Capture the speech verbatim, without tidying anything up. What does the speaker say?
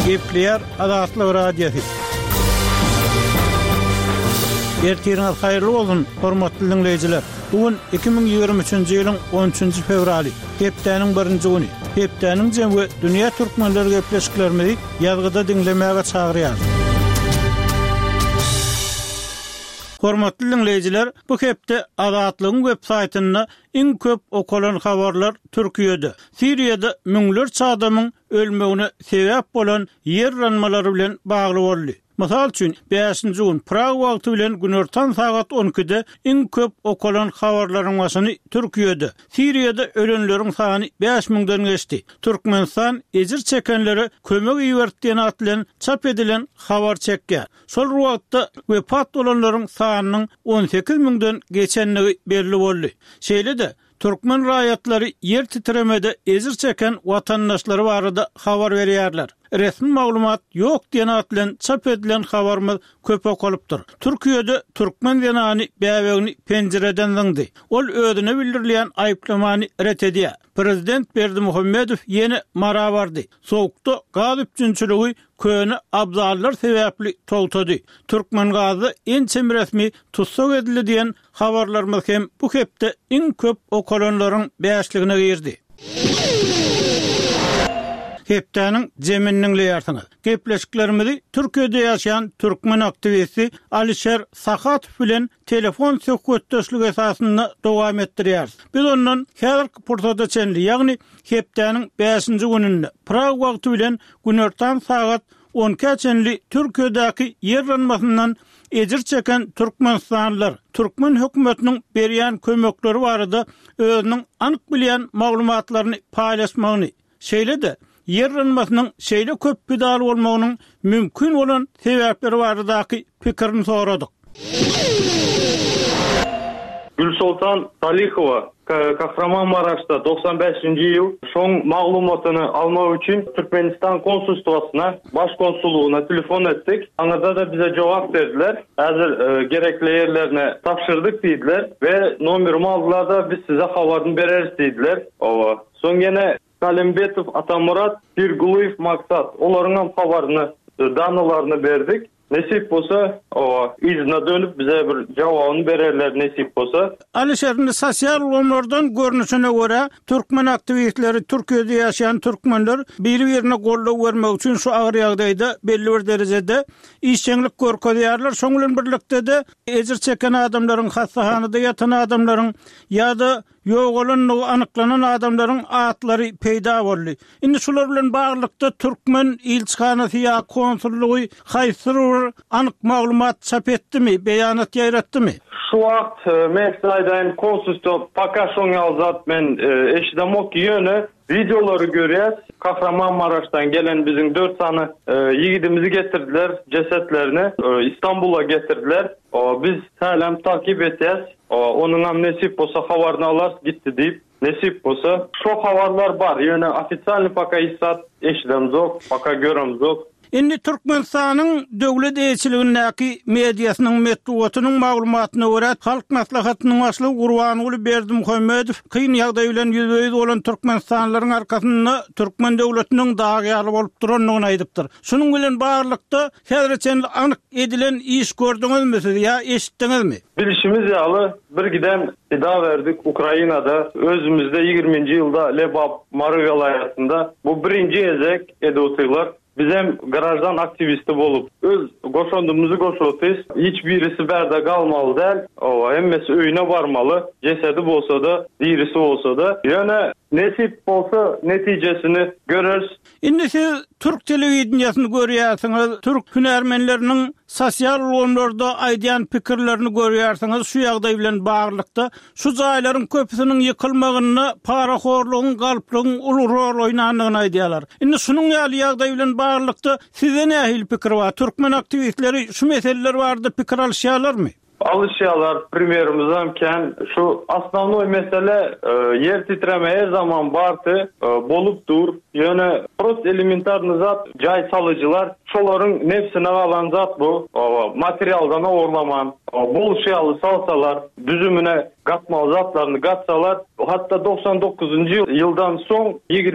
Gepleyer Azatlyk Radiosu. Ertiriniz hayırlı bolsun, hormatly dinleyijiler. Bugün iki bin ýygrimi üçinji ýylyň on üçinji fevraly, hepdeniň birinji güni. Hepdeniň jemgy dünýä türkmenleri gepleşiklerimizi ýazgyda dinlemäge çagyrýar. Hormatly dinleyijiler, bu hepde Azatlygyň web saytyna iň köp okulan habarlar Türkiýede. Siriýada müňlerçe adamyň ölmegine sebäp bolan ýer ranmalary bilen bagly boldy. Mysal üçin beşinji gün Prag wagty bilen günortan saat on ikide iň köp okulan habarlaryň başyny Türkiýede. Siriýada ölenleriň sany beş miňden geçdi. Türkmenistan ejir çekenleri kömek iýerdiýän atlan çap edilen habar çekýär. Şol wagtda wepat bolanlaryň sanynyň on sekiz miňden geçenligi belli boldy. Şeýle-de Türkmen raýatlary yer titremede ejir çeken watandaşlary barada habar berýärler. Resmi maglumat ýok diýen atlan çap edilen habarmy köp okalypdyr. Türkiýede türkmen denany bäwegini penjereden zyňdy. Ol özüne bildirilýän aýplamany ret edýär. Prezident Berdimuhammedow ýene mara bardy. Soğukda gaz üçinçiligi köne abzallar sebäpli toltady. Türkmen gazy ençem resmi tutsak edildi diýen habarlarymyz hem bu hepde iň köp okalanlaryň beşligine girdi. Hepdeniň jeminiň leýärsiňiz. Gepleşiklerimizi Türkiýede ýaşaýan türkmen aktivisti Alişer Sakatow bilen telefon söhbetdeşligi esasynda dowam etdirýär. Biz ondan häzirki pursatda çenli, ýagny hepdeniň beşinji gününde Prag wagty bilen günortan saat on ikide Türkiýedäki yer ranmasyndan ejir çeken türkmenistanlylar Türkmen hökümetiniň berýän kömekleri barada özüniň anyk bilýän maglumatlaryny paýlaşmagyny, şeýle-de yer ranmasynyň şeýle köp pidal bolmagynyň mümkin bolan sebäpleri baradaky pikirini soradyk. Gülsultan Salihova Kahramanmaraş'ta doksan beşinji ýyl şoň maglumatyny almak üçin Türkmenistan konsulstwasyna, başkonsulluğuna telefon etdik. Aňada da bize jogap berdiler. Häzir e, gerekli ýerlerine tapşyrdyk diýdiler we nomerimi aldylar da biz size habaryny bereriz diýdiler. Owa. Soň ýene Kalimbetov Atamurat Pirguluyev Maksat olaryň habaryny, danalaryny berdik. Nesip bolsa, o izne dönüp bize bir jawabyny bererler nesip bolsa. Alişer'in sosial olmalardan görünüşüne göre Türkmen aktivistleri Türkiýede ýaşaýan türkmenler biri-birine gollap bermek üçin şu agyr ýagdaýda belli bir derejede işçilik görkezýärler. Şoň bilen birlikde de ejir çeken adamlaryň hastahanada ýatan adamlaryň ýa-da ýok bolan anyklanan adamlaryň atlary peýda boldy. Indi şular bilen baglykda Türkmen ilçihanasy ýa konsullugy haýsyr anyk maglumat çap etdimi, beýanat ýaýratdymy? Şu wagt Meksikaýdan konsulstwa pakaşoň ýazat men eşidemok ýöne videolary görýäs. Kahramanmaraş'tan gelen bizim dört sany ýigidimizi getirdiler, cesetlerini İstanbul'a getirdiler. O biz häzir takip etýäs. Onuň hem nesip bolsa habaryny alas gitdi diýip nesip bolsa şu habarlar bar. Ýöne ofitsialny paka issat eşidem zok, paka görem zok. Indi Türkmenistanyň döwlet eýçiligindäki mediasynyň metbuatynyň maglumatyna görä halk maslahatynyň başlygy Gurbanuly Berdimuhammedow kyn ýagdaý bilen ýüzüýüz bolan türkmenistanlylaryň arkasynda türkmen döwletiniň dagyary bolup duranlygyny aýdypdyr. Şunuň bilen barlykda häzirçe anyk edilen iş gördüňizmi ýa eşitdiňizmi? Bilişimiz ýaly bir giden ida verdik Ukrainada özümizde ýygrimiňji ýylda Lebap Mary welaýatynda bu birinji ezek edýotlar. Biz hem garajdan aktivisti bolup öz goşondumuzu goşotys. Hiç birisi berde galmaly däl. O hemmesi öýüne barmaly. Jesedi bolsa da, dirisi bolsa da. Ýöne nesip bolsa netijesini göreriz. Indi siz Türk telewizionyasını görýärsiňiz, Türk hünärmenleriniň sosial olmalarda aýdýan pikirlerini görýärsiňiz. Şu ýagdaý bilen baglykda şu jaýlaryň köpüsiniň ýykylmagyny, paraxorlugyň, galplygyň uly rol oýnandygyny aýdýarlar. Indi şunuň ýagdaý bilen baglykda size nähil pikir bar? Türkmen aktivistleri şu meseleler barada pikir alýarlarmy? Alışyalar primerimizden ken şu aslanlı mesele e, yer titreme her zaman bartı e, bolup dur. Yani prost elementarny zat jay salıcılar şoların nefsine alan zat bu. O, materialdan orlaman. Bolşayalı salsalar düzümüne gatmalı zatlarını gatsalar hatta doksan dokuzuncu yıldan son